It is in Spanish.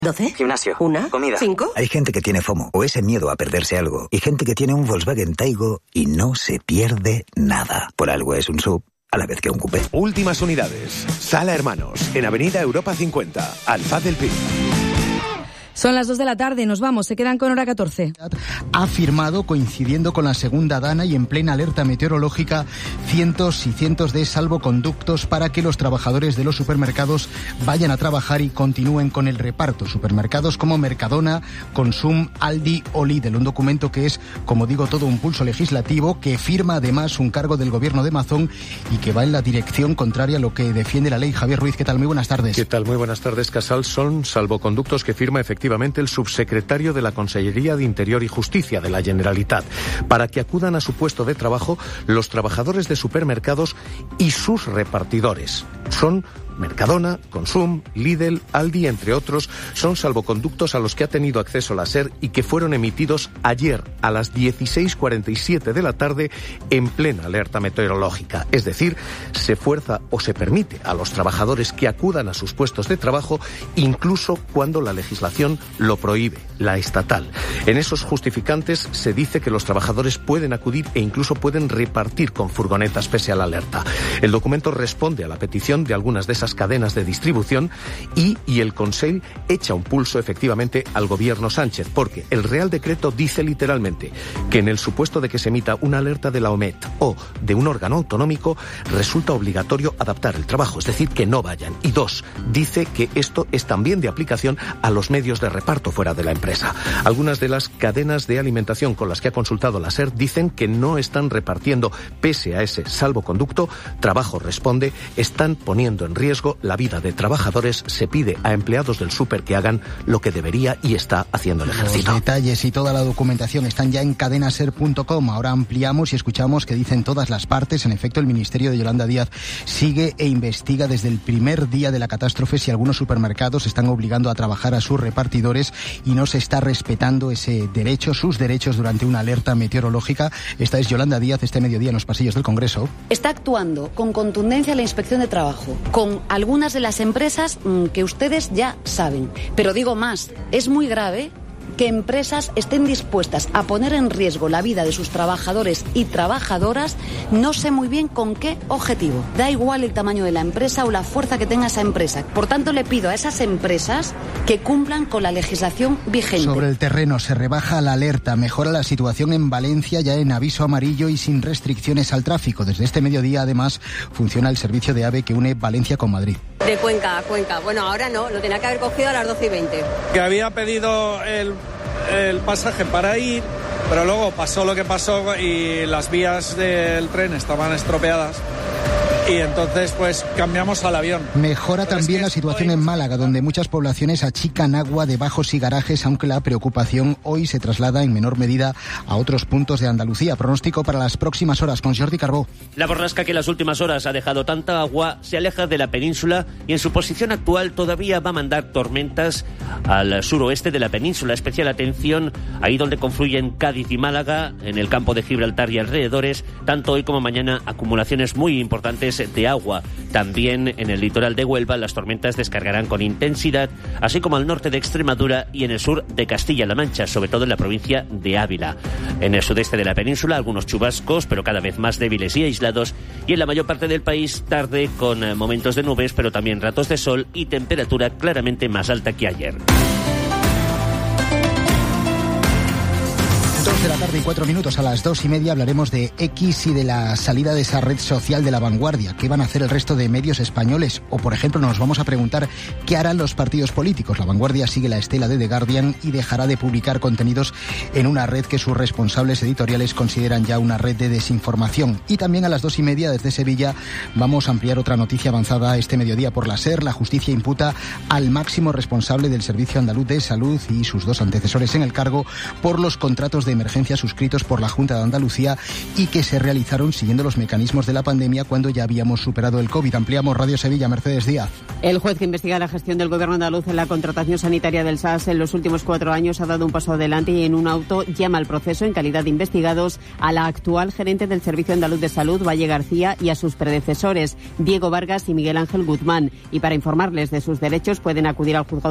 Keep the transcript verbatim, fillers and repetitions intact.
¿doce? Gimnasio. ¿Una? Comida. ¿Cinco? Hay gente que tiene FOMO, o ese miedo a perderse algo, y gente que tiene un Volkswagen Taigo y no se pierde nada. Por algo es un sub, a la vez que un coupé. Últimas unidades. Sala Hermanos, en Avenida Europa cincuenta, Alfaz del Pi. Son las dos de la tarde, nos vamos, se quedan con hora catorce. Ha firmado, coincidiendo con la segunda dana y en plena alerta meteorológica, cientos y cientos de salvoconductos para que los trabajadores de los supermercados vayan a trabajar y continúen con el reparto. Supermercados como Mercadona, Consum, Aldi o Lidl. Un documento que es, como digo, todo un pulso legislativo, que firma además un cargo del gobierno de Mazón y que va en la dirección contraria a lo que defiende la ley. Javier Ruiz, ¿qué tal? Muy buenas tardes. ¿Qué tal? Muy buenas tardes, Casal. Son salvoconductos que firma efectivamente el subsecretario de la Consellería de Interior y Justicia de la Generalitat, para que acudan a su puesto de trabajo los trabajadores de supermercados y sus repartidores. Son Mercadona, Consum, Lidl, Aldi, entre otros, son salvoconductos a los que ha tenido acceso la SER y que fueron emitidos ayer a las dieciséis cuarenta y siete de la tarde en plena alerta meteorológica. Es decir, se fuerza o se permite a los trabajadores que acudan a sus puestos de trabajo incluso cuando la legislación lo prohíbe, la estatal. En esos justificantes se dice que los trabajadores pueden acudir e incluso pueden repartir con furgonetas pese a la alerta. El documento responde a la petición de algunas de esas cadenas de distribución y, y el Consell echa un pulso efectivamente al gobierno Sánchez, porque el Real Decreto dice literalmente que en el supuesto de que se emita una alerta de la OMET o de un órgano autonómico, resulta obligatorio adaptar el trabajo, es decir, que no vayan. Y dos, dice que esto es también de aplicación a los medios de reparto fuera de la empresa. Algunas de las cadenas de alimentación con las que ha consultado la SER dicen que no están repartiendo pese a ese salvoconducto. Trabajo responde, están poniendo en riesgo la vida de trabajadores. Se pide a empleados del súper que hagan lo que debería y está haciendo el ejército. Los detalles y toda la documentación están ya en cadenaser punto com. Ahora ampliamos y escuchamos que dicen todas las partes. En efecto, el Ministerio de Yolanda Díaz sigue e investiga desde el primer día de la catástrofe si algunos supermercados están obligando a trabajar a sus repartidores y no se está respetando ese derecho, sus derechos durante una alerta meteorológica. Esta es Yolanda Díaz este mediodía en los pasillos del Congreso. Está actuando con contundencia la Inspección de Trabajo, con algunas de las empresas mmm, que ustedes ya saben. Pero digo más, es muy grave que empresas estén dispuestas a poner en riesgo la vida de sus trabajadores y trabajadoras, no sé muy bien con qué objetivo. Da igual el tamaño de la empresa o la fuerza que tenga esa empresa. Por tanto, le pido a esas empresas que cumplan con la legislación vigente. Sobre el terreno se rebaja la alerta, mejora la situación en Valencia ya en aviso amarillo y sin restricciones al tráfico. Desde este mediodía, además, funciona el servicio de AVE que une Valencia con Madrid. De Cuenca a Cuenca. Bueno, ahora no, lo tenía que haber cogido a las doce y veinte. Que había pedido el, el pasaje para ir, pero luego pasó lo que pasó y las vías del tren estaban estropeadas. Y entonces, pues, cambiamos al avión. Mejora Pero también es que la situación hoy... en Málaga, donde muchas poblaciones achican agua de bajos y garajes, aunque la preocupación hoy se traslada en menor medida a otros puntos de Andalucía. Pronóstico para las próximas horas con Jordi Carbó. La borrasca que en las últimas horas ha dejado tanta agua se aleja de la península y en su posición actual todavía va a mandar tormentas al suroeste de la península. Especial atención ahí donde confluyen Cádiz y Málaga, en el campo de Gibraltar y alrededores. Tanto hoy como mañana, acumulaciones muy importantes de agua. También en el litoral de Huelva las tormentas descargarán con intensidad, así como al norte de Extremadura y en el sur de Castilla-La Mancha, sobre todo en la provincia de Ávila. En el sudeste de la península algunos chubascos, pero cada vez más débiles y aislados, y en la mayor parte del país tarde con momentos de nubes, pero también ratos de sol y temperatura claramente más alta que ayer. dos de la tarde y cuatro minutos, a las dos y media hablaremos de X y de la salida de esa red social de La Vanguardia. ¿Qué van a hacer el resto de medios españoles? O, por ejemplo, nos vamos a preguntar qué harán los partidos políticos. La Vanguardia sigue la estela de The Guardian y dejará de publicar contenidos en una red que sus responsables editoriales consideran ya una red de desinformación. Y también a las dos y media, desde Sevilla, vamos a ampliar otra noticia avanzada este mediodía por la SER. La justicia imputa al máximo responsable del Servicio Andaluz de Salud y sus dos antecesores en el cargo por los contratos de emergencia suscritos por la Junta de Andalucía y que se realizaron siguiendo los mecanismos de la pandemia cuando ya habíamos superado el COVID. Ampliamos Radio Sevilla, Mercedes Díaz. El juez que investiga la gestión del gobierno andaluz en la contratación sanitaria del S A S en los últimos cuatro años ha dado un paso adelante y en un auto llama al proceso en calidad de investigados a la actual gerente del Servicio Andaluz de Salud, Valle García, y a sus predecesores, Diego Vargas y Miguel Ángel Guzmán. Y para informarles de sus derechos pueden acudir al juzgado